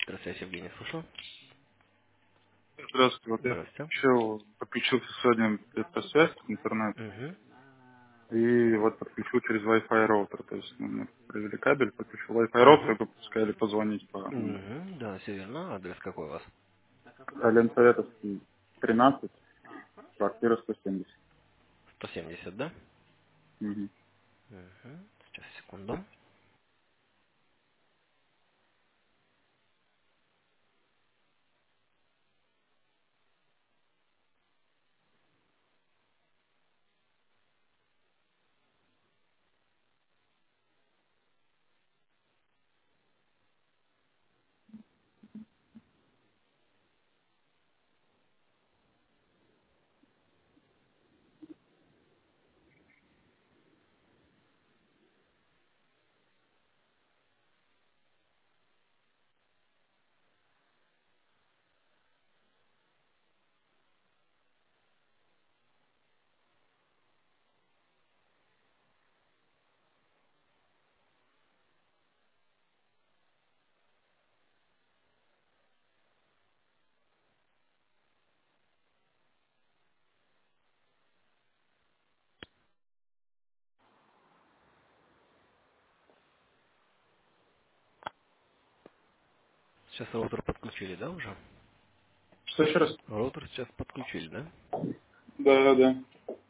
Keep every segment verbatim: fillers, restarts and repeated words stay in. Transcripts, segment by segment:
Здравствуйте, Евгений, слушаю. Здравствуйте. Вот я Здравствуйте. подключил, подключился сегодня в связь к интернету. Угу. И вот подключил через Wi-Fi роутер. То есть ну, мы провели кабель, подключил Wi-Fi роутер, Угу. и пускали позвонить по номеру. Угу. Да, все верно. Адрес какой у вас? Ален Советовский, тринадцать, квартира сто семьдесят. сто семьдесят, да? Мгм. Угу. Сейчас, секунду. Сейчас роутер подключили, да, уже? Что еще раз? Роутер сейчас подключили, да? Да, да.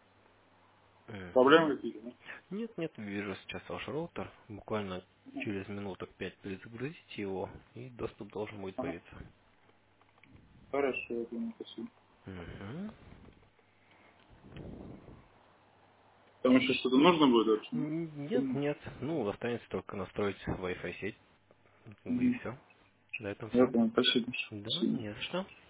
Угу. Проблемы какие-то, да? Нет, нет, вижу сейчас ваш роутер. Буквально через минуток пять перезагрузите его, и доступ должен будет Ага. появиться. Хорошо, я понял, спасибо. Угу. Там еще что-то нужно будет вообще? Нет, нет. Ну, останется только настроить Wi-Fi сеть. Как бы и Мгм. все. На этом Я все. понял, спасибо. Да, Спасибо. не за что.